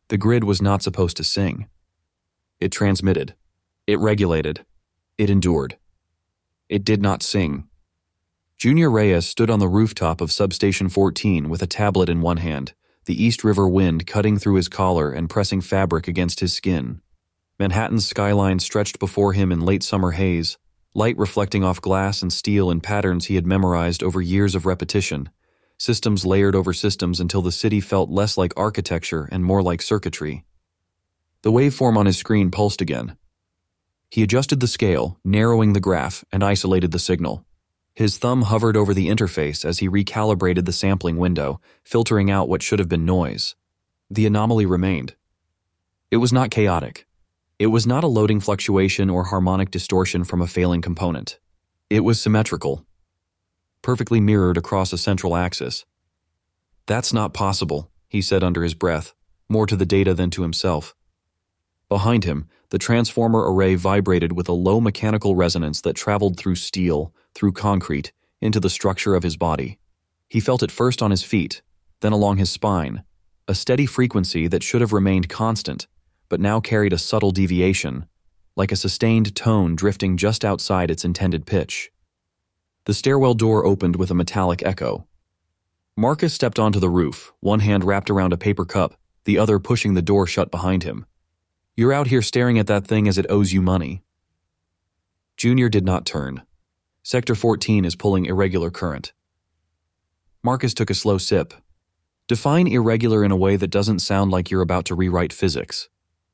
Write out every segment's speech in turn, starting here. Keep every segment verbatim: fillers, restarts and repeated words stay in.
The grid was not supposed to sing. It transmitted. It regulated. It endured. It did not sing. Junior Reyes stood on the rooftop of Substation fourteen with a tablet in one hand, the East River wind cutting through his collar and pressing fabric against his skin. Manhattan's skyline stretched before him in late summer haze, light reflecting off glass and steel in patterns he had memorized over years of repetition, systems layered over systems until the city felt less like architecture and more like circuitry. The waveform on his screen pulsed again. He adjusted the scale, narrowing the graph, and isolated the signal. His thumb hovered over the interface as he recalibrated the sampling window, filtering out what should have been noise. The anomaly remained. It was not chaotic. It was not a loading fluctuation or harmonic distortion from a failing component. It was symmetrical, perfectly mirrored across a central axis. "That's not possible," he said under his breath, more to the data than to himself. Behind him, the transformer array vibrated with a low mechanical resonance that traveled through steel, through concrete, into the structure of his body. He felt it first on his feet, then along his spine, a steady frequency that should have remained constant, but now carried a subtle deviation, like a sustained tone drifting just outside its intended pitch. The stairwell door opened with a metallic echo. Marcus stepped onto the roof, one hand wrapped around a paper cup, the other pushing the door shut behind him. "You're out here staring at that thing as it owes you money." Junior did not turn. Sector fourteen is pulling irregular current. Marcus took a slow sip. Define irregular in a way that doesn't sound like you're about to rewrite physics.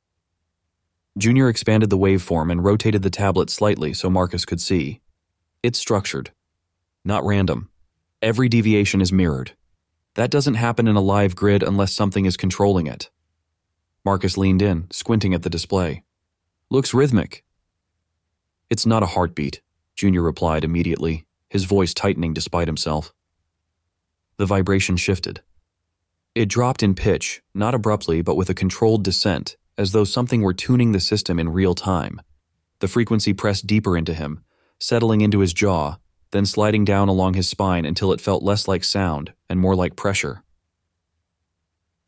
Junior expanded the waveform and rotated the tablet slightly so Marcus could see. It's structured, not random. Every deviation is mirrored. That doesn't happen in a live grid unless something is controlling it. Marcus leaned in, squinting at the display. "Looks rhythmic." "It's not a heartbeat," Junior replied immediately, his voice tightening despite himself. The vibration shifted. It dropped in pitch, not abruptly but with a controlled descent, as though something were tuning the system in real time. The frequency pressed deeper into him, settling into his jaw, then sliding down along his spine until it felt less like sound and more like pressure.